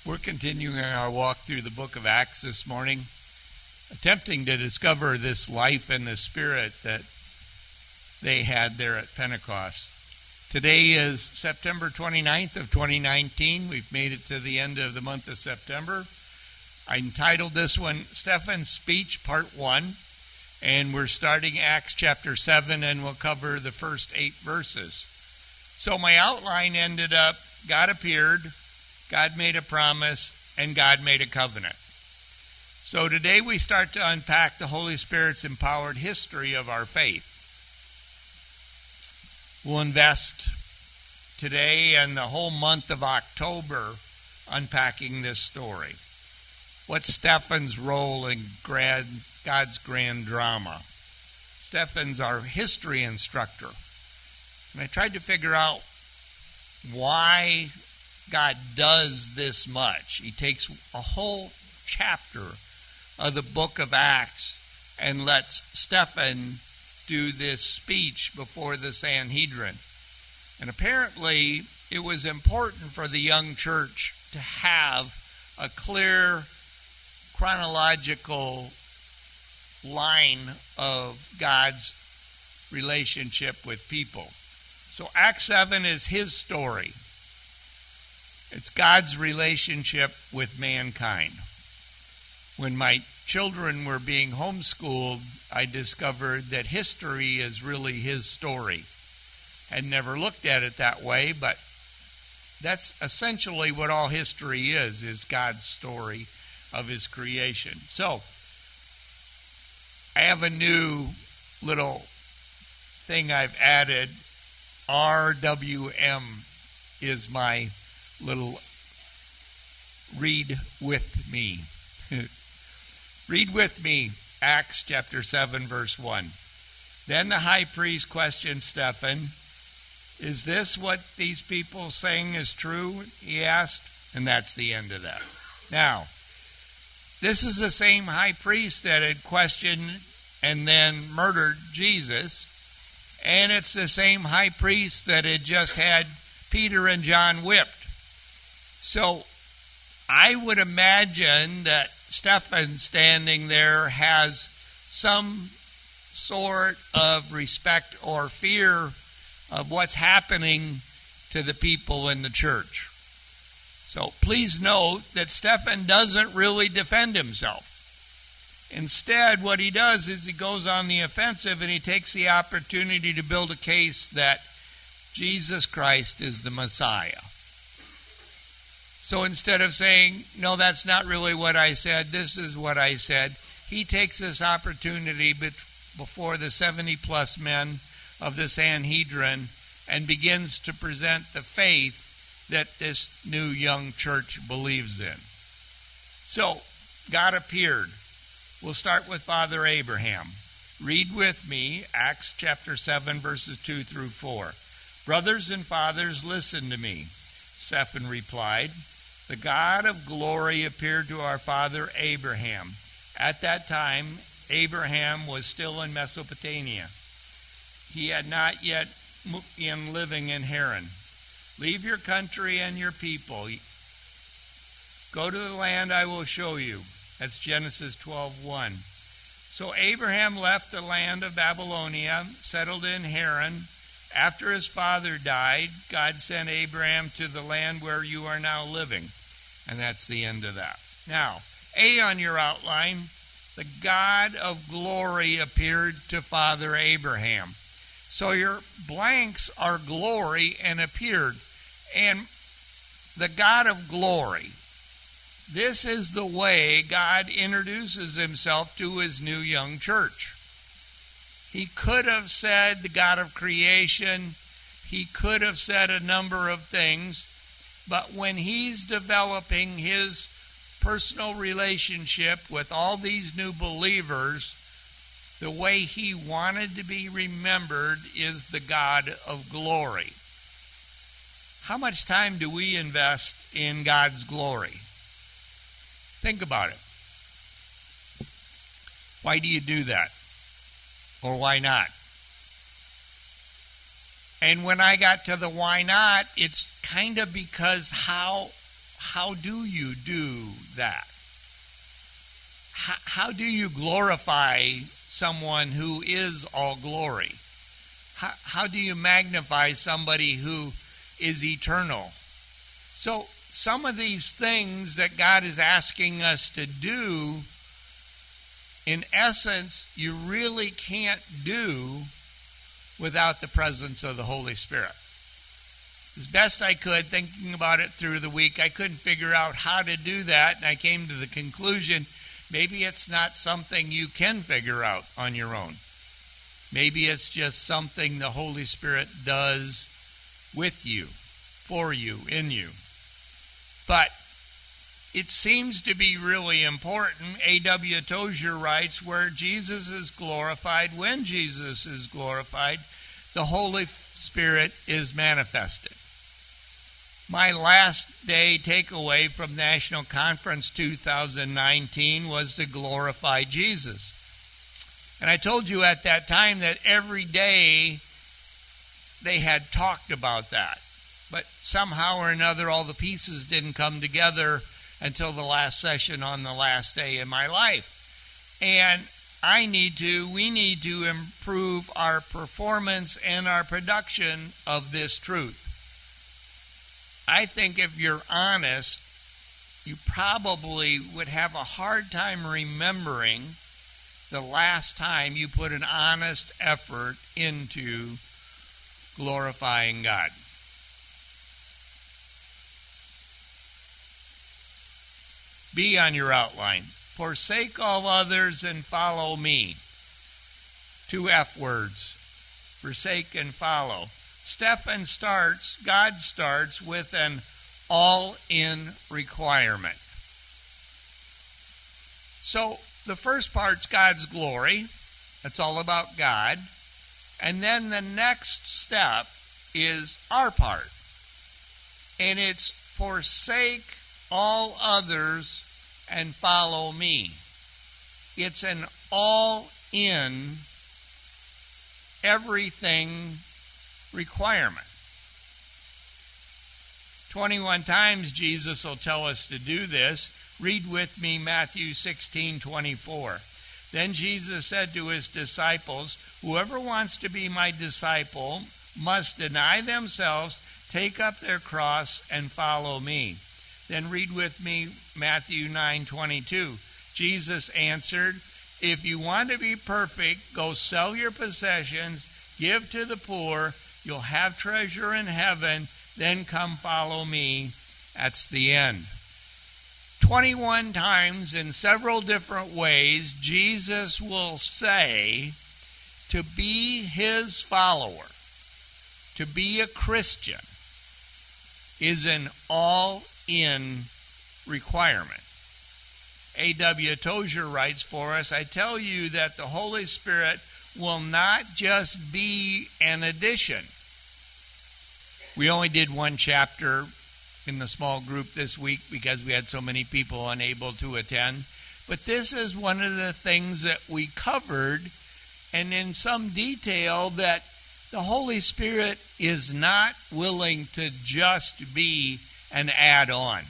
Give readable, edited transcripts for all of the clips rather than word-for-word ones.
We're continuing our walk through the book of Acts this morning, attempting to discover this life and the spirit that they had there at Pentecost. Today is September 29th of 2019. We've made it to the end of the month of September. I entitled this one, Stephen's Speech, Part 1, and we're starting Acts chapter 7, and we'll cover the first 8 verses. So my outline ended up, God appeared, God made a promise, and God made a covenant. So today we start to unpack the Holy Spirit's empowered history of our faith. We'll invest today and the whole month of October unpacking this story. What's Stephen's role in God's grand drama? Stephen's our history instructor. And I tried to figure out why God does this much. He takes a whole chapter of the book of Acts and lets Stephen do this speech before the Sanhedrin. And apparently it was important for the young church to have a clear chronological line of God's relationship with people. So Acts 7 is his story. It's God's relationship with mankind. When my children were being homeschooled, I discovered that history is really his story. I'd never looked at it that way, but that's essentially what all history is God's story of his creation. So, I have a new little thing I've added. RWM is my little read with me. Read with me, Acts chapter 7, verse 1. Then the high priest questioned Stephen, "Is this what these people saying is true?" he asked, and that's the end of that. Now, this is the same high priest that had questioned and then murdered Jesus, and it's the same high priest that had just had Peter and John whipped. So I would imagine that Stephen standing there has some sort of respect or fear of what's happening to the people in the church. So please note that Stephen doesn't really defend himself. Instead, what he does is he goes on the offensive and he takes the opportunity to build a case that Jesus Christ is the Messiah. So instead of saying, no, that's not really what I said, this is what I said, he takes this opportunity before the 70-plus men of the Sanhedrin and begins to present the faith that this new young church believes in. So, God appeared. We'll start with Father Abraham. Read with me Acts chapter 7, verses 2 through 4. "Brothers and fathers, listen to me," Stephen replied. "The God of glory appeared to our father Abraham. At that time, Abraham was still in Mesopotamia. He had not yet been living in Haran. Leave your country and your people. Go to the land I will show you." That's Genesis 12:1. So Abraham left the land of Babylonia, settled in Haran. After his father died, God sent Abraham to the land where you are now living. And that's the end of that. Now, A on your outline, the God of glory appeared to Father Abraham. So your blanks are glory and appeared. And the God of glory, this is the way God introduces himself to his new young church. He could have said the God of creation. He could have said a number of things. But when he's developing his personal relationship with all these new believers, the way he wanted to be remembered is the God of glory. How much time do we invest in God's glory? Think about it. Why do you do that? Or why not? And when I got to the why not, it's kind of because how how do you do that? How do you glorify someone who is all glory? How do you magnify somebody who is eternal? So some of these things that God is asking us to do, in essence, you really can't do without the presence of the Holy Spirit. As best I could, thinking about it through the week, I couldn't figure out how to do that, and I came to the conclusion, maybe it's not something you can figure out on your own. Maybe it's just something the Holy Spirit does with you, for you, in you. But it seems to be really important. A.W. Tozer writes, where Jesus is glorified, when Jesus is glorified, the Holy Spirit is manifested. My last day takeaway from National Conference 2019 was to glorify Jesus. And I told you at that time that every day they had talked about that. But somehow or another, all the pieces didn't come together until the last session on the last day in my life. And we need to improve our performance and our production of this truth. I think if you're honest, you probably would have a hard time remembering the last time you put an honest effort into glorifying God. B on your outline. Forsake all others and follow me. 2 F words. Forsake and follow. God starts with an all-in requirement. So the first part's God's glory. That's all about God. And then the next step is our part. And it's forsake all others and follow me. It's an all-in, everything requirement. 21 times Jesus will tell us to do this. Read with me Matthew 16:24. Then Jesus said to his disciples, whoever wants to be my disciple must deny themselves, take up their cross, and follow me. Then read with me Matthew 9:22. Jesus answered, if you want to be perfect, go sell your possessions, give to the poor, you'll have treasure in heaven, then come follow me. That's the end. 21 times in several different ways, Jesus will say to be his follower, to be a Christian, is an all-in requirement. A.W. Tozer writes for us, I tell you that the Holy Spirit will not just be an addition. We only did one chapter in the small group this week because we had so many people unable to attend. But this is one of the things that we covered, and in some detail, that the Holy Spirit is not willing to just be an add-on.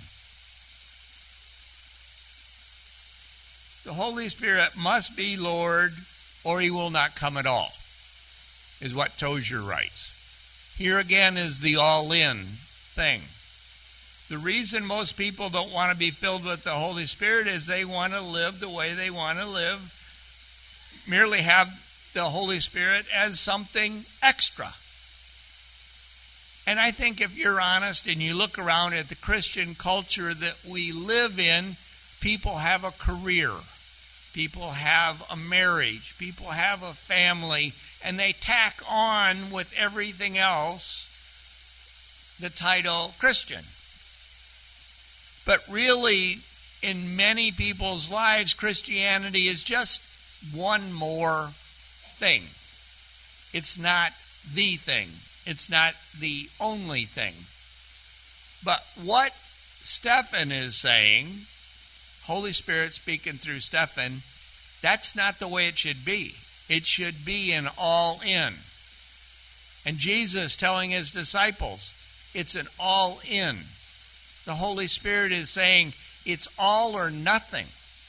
The Holy Spirit must be Lord, or he will not come at all, is what Tozer writes. Here again is the all-in thing. The reason most people don't want to be filled with the Holy Spirit is they want to live the way they want to live, merely have the Holy Spirit as something extra. And I think if you're honest and you look around at the Christian culture that we live in, people have a career, people have a marriage, people have a family, and they tack on with everything else the title Christian. But really, in many people's lives, Christianity is just one more thing. It's not the thing. It's not the only thing. But what Stephen is saying, Holy Spirit speaking through Stephen, that's not the way it should be. It should be an all-in. And Jesus telling his disciples, it's an all-in. the Holy Spirit is saying it's all or nothing.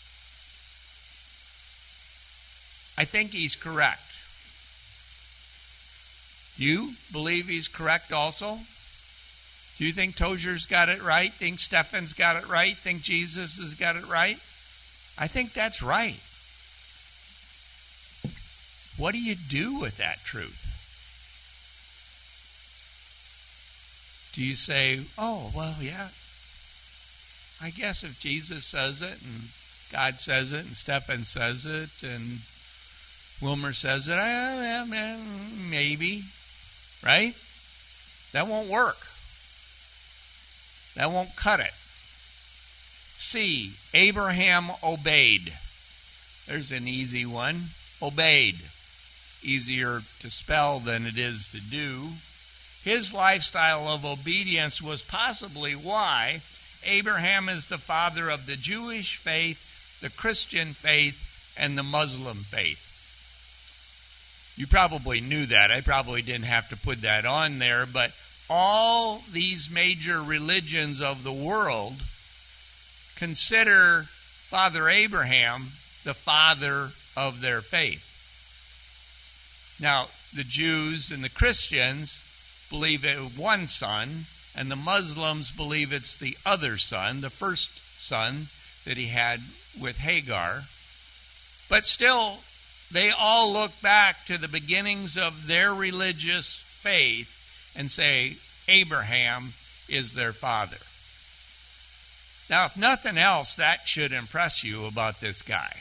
I think he's correct. Do you believe he's correct also? Do you think Tozer's got it right? Think Stefan's got it right? Think Jesus has got it right? I think that's right. What do you do with that truth? Do you say, oh, well, yeah, I guess if Jesus says it and God says it and Stefan says it and Wilmer says it, maybe, right? That won't work. That won't cut it. C, Abraham obeyed. There's an easy one. Obeyed. Easier to spell than it is to do. His lifestyle of obedience was possibly why Abraham is the father of the Jewish faith, the Christian faith, and the Muslim faith. You probably knew that. I probably didn't have to put that on there, but all these major religions of the world consider Father Abraham the father of their faith. Now, the Jews and the Christians believe it was one son, and the Muslims believe it's the other son, the first son that he had with Hagar. But still, they all look back to the beginnings of their religious faith and say, Abraham is their father. Now, if nothing else, that should impress you about this guy.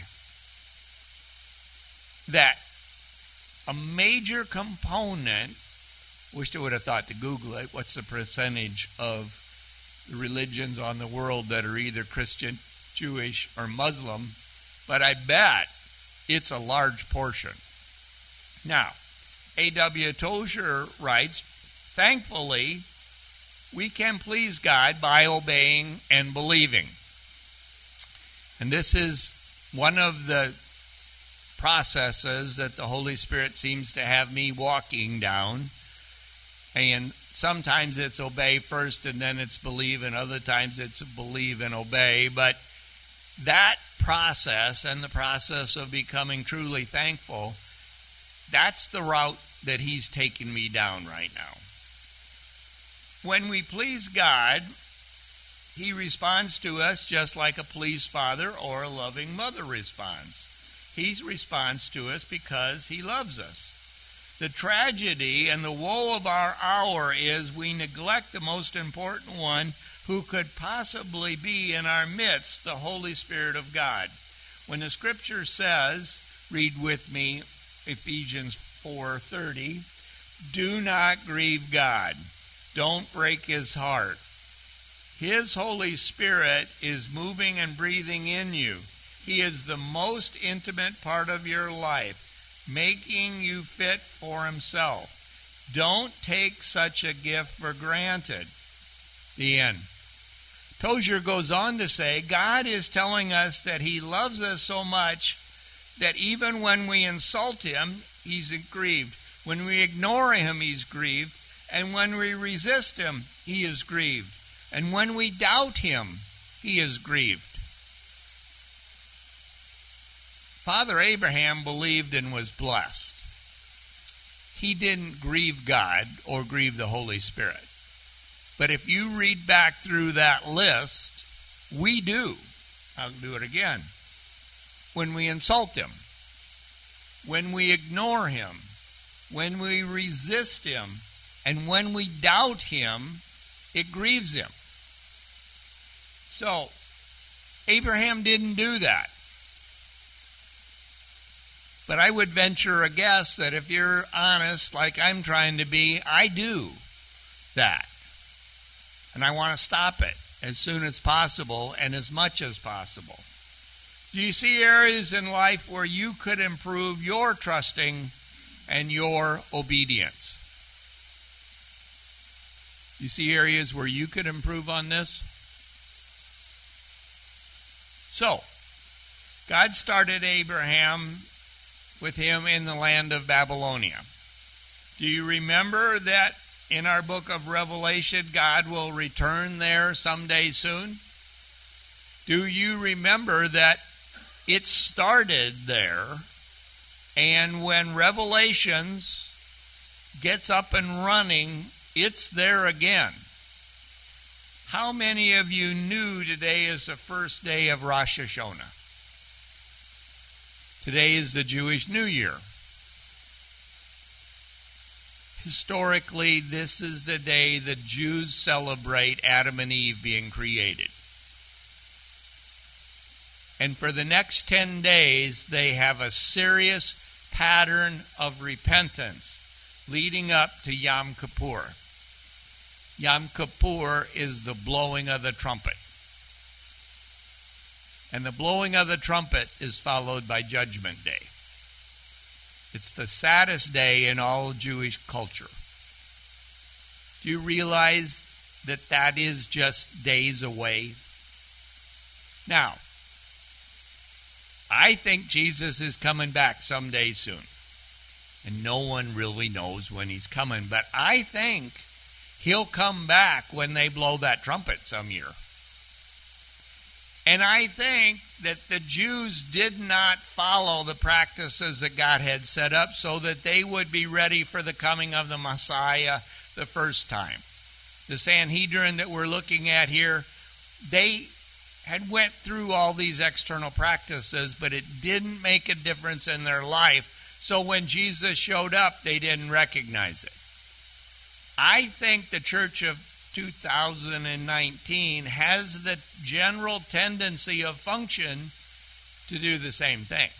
That a major component, wish I would have thought to Google it, what's the percentage of the religions on the world that are either Christian, Jewish, or Muslim, but I bet it's a large portion. Now, A.W. Tozer writes, thankfully, we can please God by obeying and believing. And this is one of the processes that the Holy Spirit seems to have me walking down. And sometimes it's obey first and then it's believe, and other times it's believe and obey. But that process and the process of becoming truly thankful, that's the route that he's taking me down right now. When we please God, he responds to us just like a pleased father or a loving mother responds. He responds to us because he loves us. The tragedy and the woe of our hour is we neglect the most important one who could possibly be in our midst, the Holy Spirit of God. When the Scripture says, read with me Ephesians 4:30, do not grieve God. Don't break his heart. His Holy Spirit is moving and breathing in you. He is the most intimate part of your life, making you fit for himself. Don't take such a gift for granted. The end. Tozer goes on to say, God is telling us that he loves us so much that even when we insult him, he's grieved. When we ignore him, he's grieved. And when we resist him, he is grieved. And when we doubt him, he is grieved. Father Abraham believed and was blessed. He didn't grieve God or grieve the Holy Spirit. But if you read back through that list, we do. I'll do it again. When we insult him, when we ignore him, when we resist him, and when we doubt him, it grieves him. So, Abraham didn't do that. But I would venture a guess that if you're honest, like I'm trying to be, I do that. And I want to stop it as soon as possible and as much as possible. Do you see areas in life where you could improve your trusting and your obedience? You see areas where you could improve on this? So, God started Abraham with him in the land of Babylonia. Do you remember that in our book of Revelation, God will return there someday soon? Do you remember that it started there, and when Revelations gets up and running, it's there again? How many of you knew today is the first day of Rosh Hashanah? Today is the Jewish New Year. Historically, this is the day the Jews celebrate Adam and Eve being created. And for the next 10 days, they have a serious pattern of repentance leading up to Yom Kippur. Yom Kippur is the blowing of the trumpet. And the blowing of the trumpet is followed by Judgment Day. It's the saddest day in all Jewish culture. Do you realize that that is just days away? Now, I think Jesus is coming back someday soon. And no one really knows when he's coming. But I think he'll come back when they blow that trumpet some year. And I think that the Jews did not follow the practices that God had set up so that they would be ready for the coming of the Messiah the first time. The Sanhedrin that we're looking at here, they had went through all these external practices, but it didn't make a difference in their life. So when Jesus showed up, they didn't recognize it. I think the church of 2019 has the general tendency of function to do the same thing.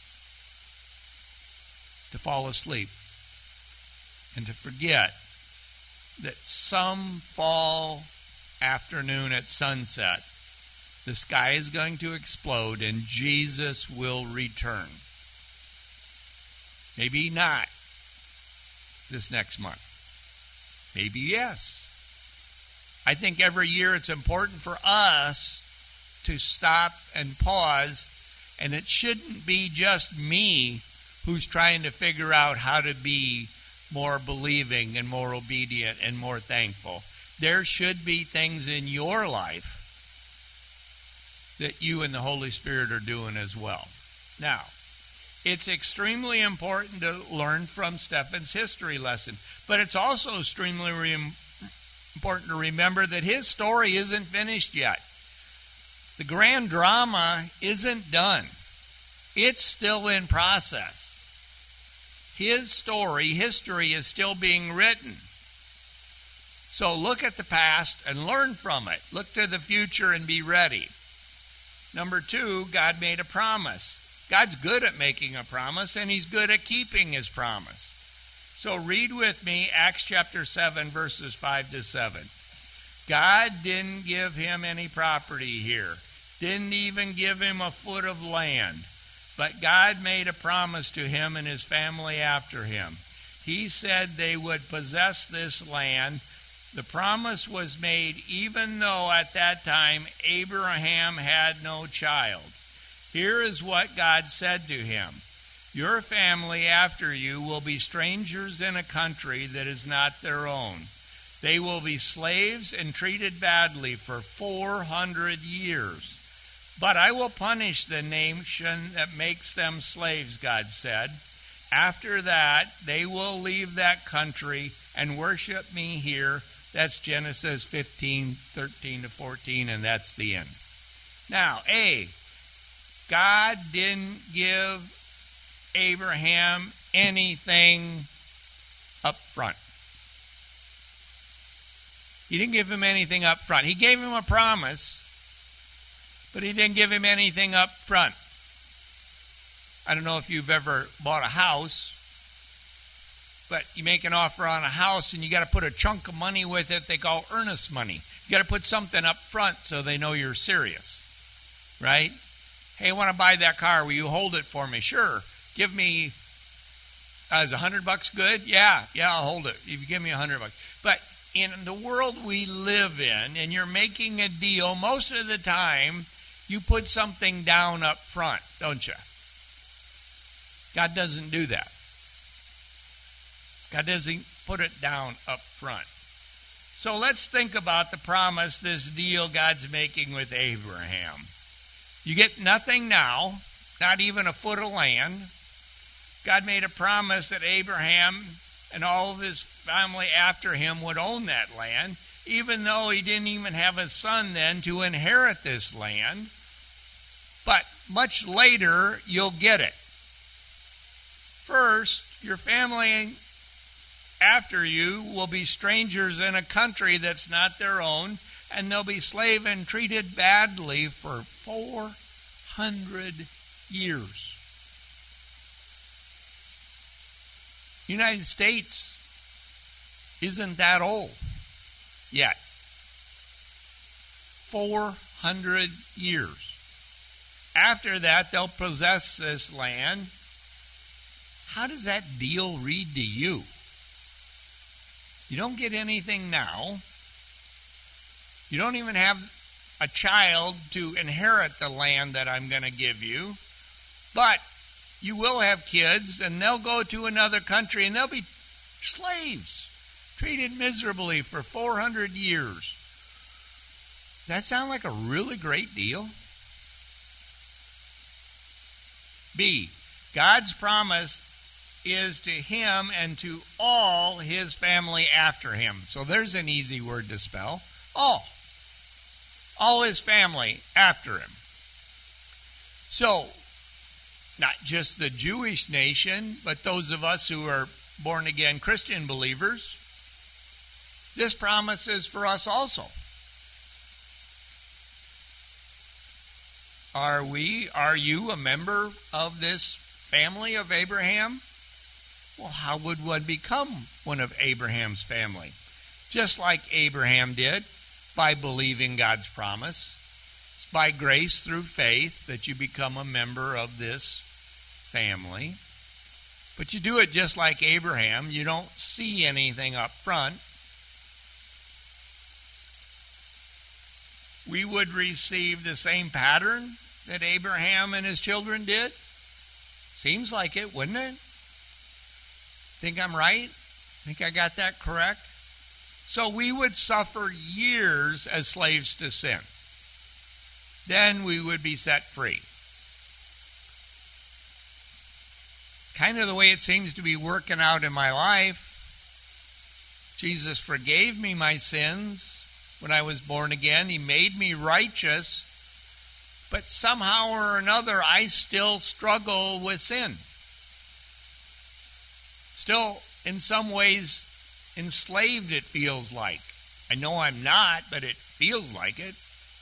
To fall asleep and to forget that some fall afternoon at sunset, the sky is going to explode and Jesus will return. Maybe not this next month. Maybe yes. I think every year it's important for us to stop and pause, and it shouldn't be just me who's trying to figure out how to be more believing and more obedient and more thankful. There should be things in your life that you and the Holy Spirit are doing as well. Now, it's extremely important to learn from Stephen's history lesson, but it's also extremely important to remember that his story isn't finished yet. The grand drama isn't done. It's still in process. His story, history, is still being written. So look at the past and learn from it. Look to the future and be ready. Number 2, God made a promise. God's good at making a promise, and he's good at keeping his promise. So read with me Acts chapter 7, verses 5 to 7. God didn't give him any property here. Didn't even give him a foot of land. But God made a promise to him and his family after him. He said they would possess this land. The promise was made even though at that time Abraham had no child. Here is what God said to him. Your family after you will be strangers in a country that is not their own. They will be slaves and treated badly for 400 years. But I will punish the nation that makes them slaves, God said. After that, they will leave that country and worship me here. That's Genesis 15, 13 to 14, and that's the end. Now, God didn't give Abraham anything up front. He didn't give him anything up front. He gave him a promise, but he didn't give him anything up front. I don't know if you've ever bought a house, but you make an offer on a house and you got to put a chunk of money with it they call earnest money. You got to put something up front so they know you're serious, right? Hey, I want to buy that car. Will you hold it for me? Sure. Give me, is $100 good? Yeah, I'll hold it. If you give me $100. But in the world we live in, and you're making a deal, most of the time you put something down up front, don't you? God doesn't do that. God doesn't put it down up front. So let's think about the promise, this deal God's making with Abraham. You get nothing now, not even a foot of land. God made a promise that Abraham and all of his family after him would own that land, even though he didn't even have a son then to inherit this land. But much later, you'll get it. First, your family after you will be strangers in a country that's not their own, and they'll be slave and treated badly for 400 years. United States isn't that old yet. 400 years. After that, they'll possess this land. How does that deal read to you? You don't get anything now. You don't even have a child to inherit the land that I'm going to give you. But you will have kids, and they'll go to another country, and they'll be slaves, treated miserably for 400 years. Does that sound like a really great deal? B, God's promise is to him and to all his family after him. So there's an easy word to spell. All. All his family after him. So, not just the Jewish nation, but those of us who are born-again Christian believers, this promise is for us also. Are you a member of this family of Abraham? Well, how would one become one of Abraham's family? Just like Abraham did, by believing God's promise. It's by grace through faith that you become a member of this family. But you do it just like Abraham. You don't see anything up front. We would receive the same pattern that Abraham and his children did. Seems like it, wouldn't it? Think I'm right? Think I got that correct? So we would suffer years as slaves to sin. Then we would be set free. Kind of the way it seems to be working out in my life. Jesus forgave me my sins when I was born again. He made me righteous. But somehow or another, I still struggle with sin. Still, in some ways, enslaved, it feels like. I know I'm not, but it feels like it.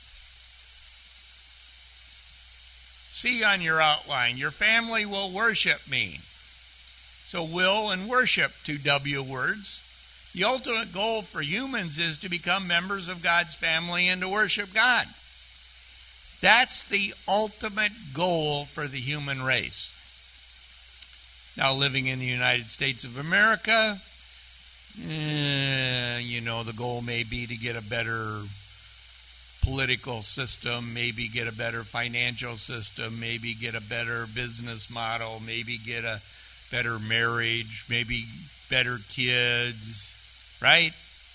See on your outline, your family will worship me. So will and worship, 2 W words. The ultimate goal for humans is to become members of God's family and to worship God. That's the ultimate goal for the human race. Now, living in the United States of America, the goal may be to get a better political system, maybe get a better financial system, maybe get a better business model, maybe get a better marriage, maybe better kids, right?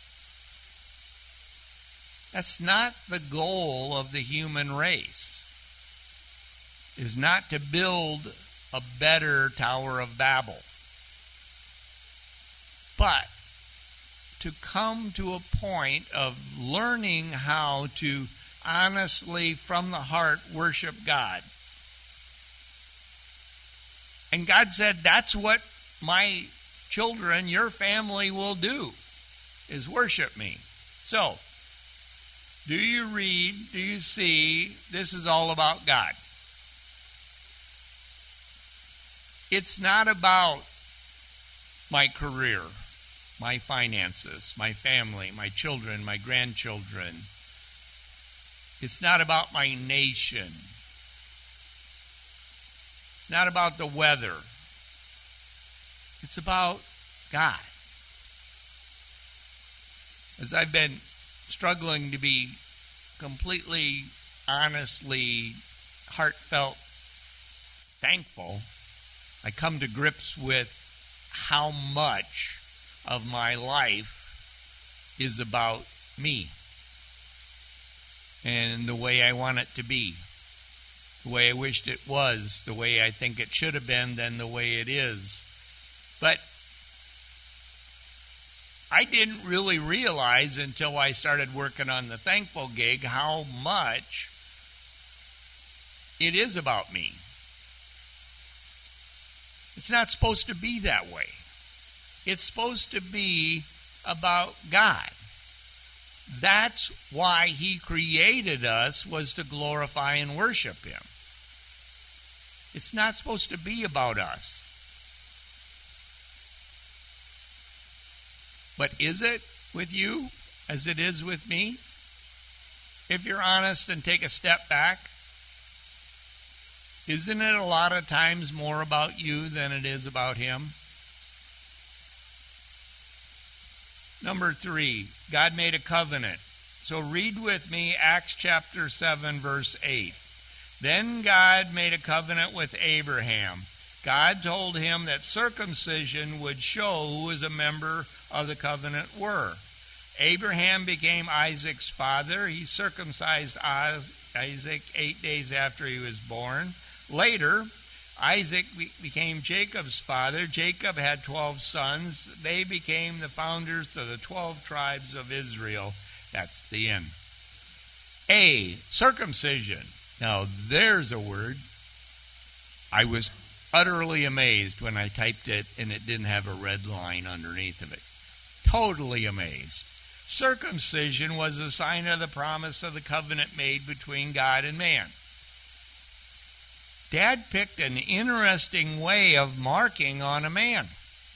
That's not the goal of the human race. Is not to build a better Tower of Babel, but to come to a point of learning how to honestly, from the heart, worship God. And God said, that's what my children, your family, will do, is worship me. So, do you read, do you see, this is all about God. It's not about my career, my finances, my family, my children, my grandchildren. It's not about my nation. It's not about the weather. It's about God. As I've been struggling to be completely, honestly, heartfelt thankful, I come to grips with how much of my life is about me and the way I want it to be, the way I wished it was, the way I think it should have been, than the way it is. But I didn't really realize until I started working on the Thankful gig how much it is about me. It's not supposed to be that way. It's supposed to be about God. That's why He created us, was to glorify and worship Him. It's not supposed to be about us. But is it with you as it is with me? If you're honest and take a step back, isn't it a lot of times more about you than it is about Him? Number 3, God made a covenant. So read with me Acts chapter 7, verse 8. Then God made a covenant with Abraham. God told him that circumcision would show who was a member of the covenant were. Abraham became Isaac's father. He circumcised Isaac 8 days after he was born. Later, Isaac became Jacob's father. Jacob had 12 sons. They became the founders of the 12 tribes of Israel. That's the end. Circumcision. Now, there's a word. I was utterly amazed when I typed it and it didn't have a red line underneath of it. Totally amazed. Circumcision was a sign of the promise of the covenant made between God and man. Dad picked an interesting way of marking on a man.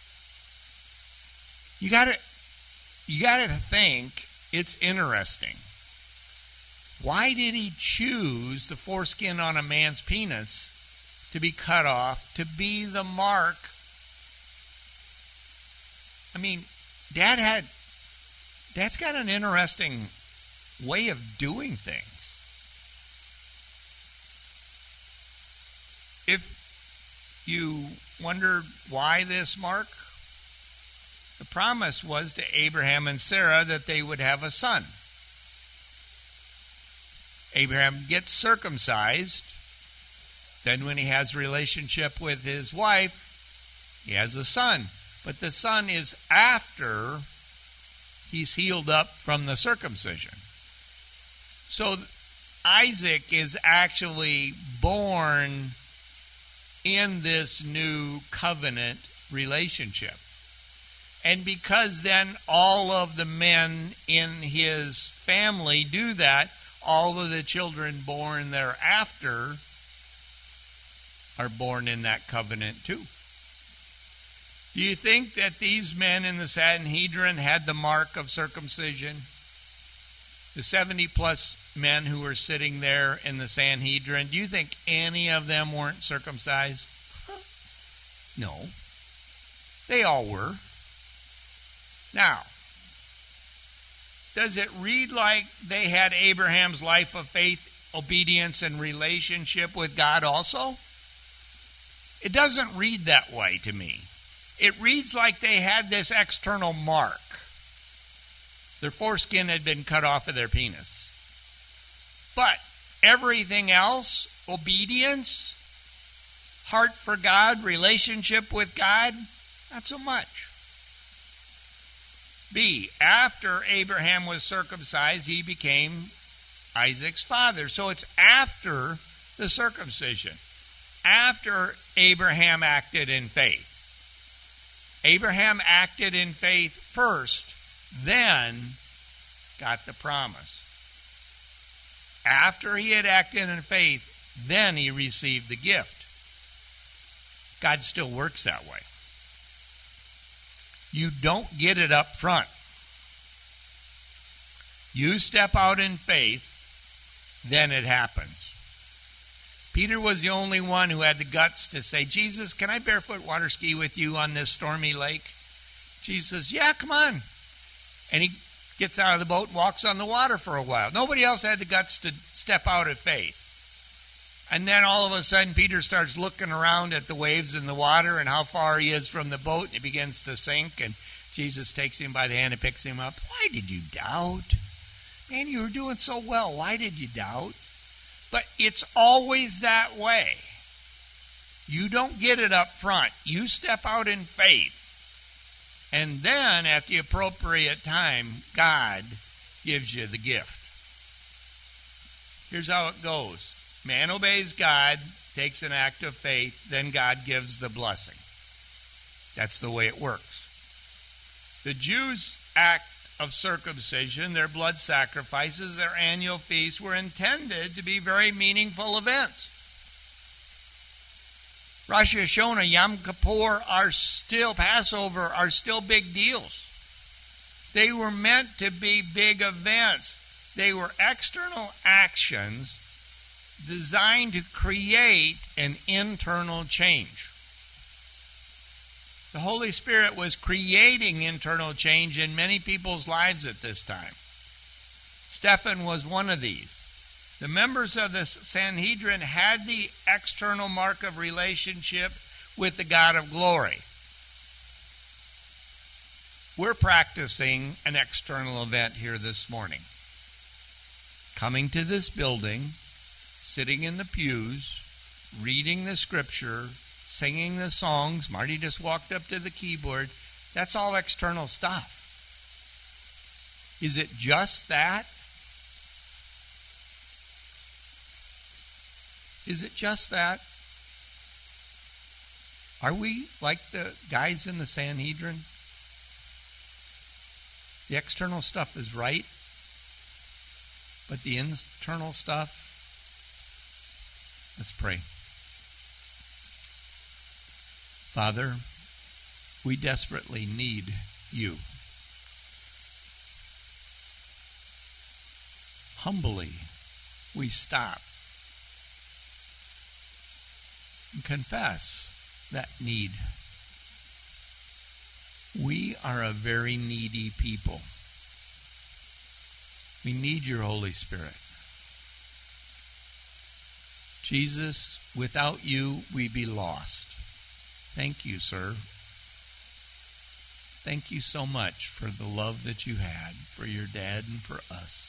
You got to think it's interesting. Why did He choose the foreskin on a man's penis to be cut off, to be the mark? I mean, Dad's got an interesting way of doing things. If you wonder why this mark, the promise was to Abraham and Sarah that they would have a son. Abraham gets circumcised. Then when he has a relationship with his wife, he has a son. But the son is after he's healed up from the circumcision. So Isaac is actually born in this new covenant relationship. And because then all of the men in his family do that, all of the children born thereafter are born in that covenant too. Do you think that these men in the Sanhedrin had the mark of circumcision? The 70 plus men who were sitting there in the Sanhedrin, do you think any of them weren't circumcised? No. They all were. Now, does it read like they had Abraham's life of faith, obedience, and relationship with God also? It doesn't read that way to me. It reads like they had this external mark. Their foreskin had been cut off of their penis. But everything else, obedience, heart for God, relationship with God, not so much. B, after Abraham was circumcised, he became Isaac's father. So it's after the circumcision, after Abraham acted in faith. Abraham acted in faith first, then got the promise. After he had acted in faith, then he received the gift. God still works that way. You don't get it up front. You step out in faith, then it happens. Peter was the only one who had the guts to say, Jesus, can I barefoot water ski with you on this stormy lake? Jesus says, yeah, come on. And he gets out of the boat and walks on the water for a while. Nobody else had the guts to step out of faith. And then all of a sudden, Peter starts looking around at the waves in the water and how far he is from the boat, and he begins to sink. And Jesus takes him by the hand and picks him up. Why did you doubt? Man, you were doing so well. Why did you doubt? But it's always that way. You don't get it up front. You step out in faith. And then at the appropriate time, God gives you the gift. Here's how it goes. Man obeys God, takes an act of faith, then God gives the blessing. That's the way it works. The Jews' act of circumcision, their blood sacrifices, their annual feasts were intended to be very meaningful events. Rosh Hashanah, Yom Kippur, Passover are still big deals. They were meant to be big events. They were external actions designed to create an internal change. The Holy Spirit was creating internal change in many people's lives at this time. Stephen was one of these. The members of the Sanhedrin had the external mark of relationship with the God of glory. We're practicing an external event here this morning. Coming to this building, sitting in the pews, reading the scripture, singing the songs. Marty just walked up to the keyboard. That's all external stuff. Is it just that? Is it just that? Are we like the guys in the Sanhedrin? The external stuff is right, but the internal stuff, let's pray. Father, we desperately need you. Humbly, we stop and confess that need. We are a very needy people. We need your Holy Spirit. Jesus, without you, we'd be lost. Thank you, sir. Thank you so much for the love that you had for your dad and for us.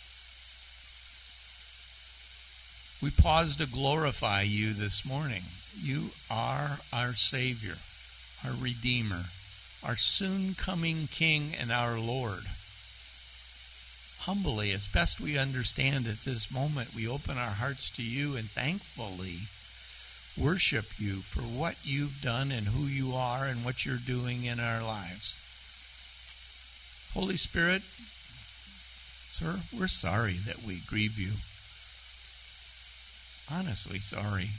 We pause to glorify you this morning. You are our Savior, our Redeemer, our soon-coming King and our Lord. Humbly, as best we understand at this moment, we open our hearts to you and thankfully worship you for what you've done and who you are and what you're doing in our lives. Holy Spirit, sir, we're sorry that we grieve you. Honestly sorry.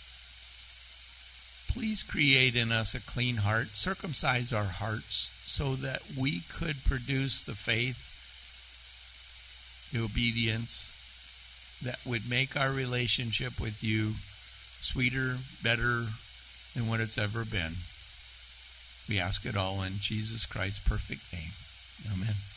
Please create in us a clean heart, circumcise our hearts so that we could produce the faith, the obedience that would make our relationship with you sweeter, better than what it's ever been. We ask it all in Jesus Christ's perfect name. Amen.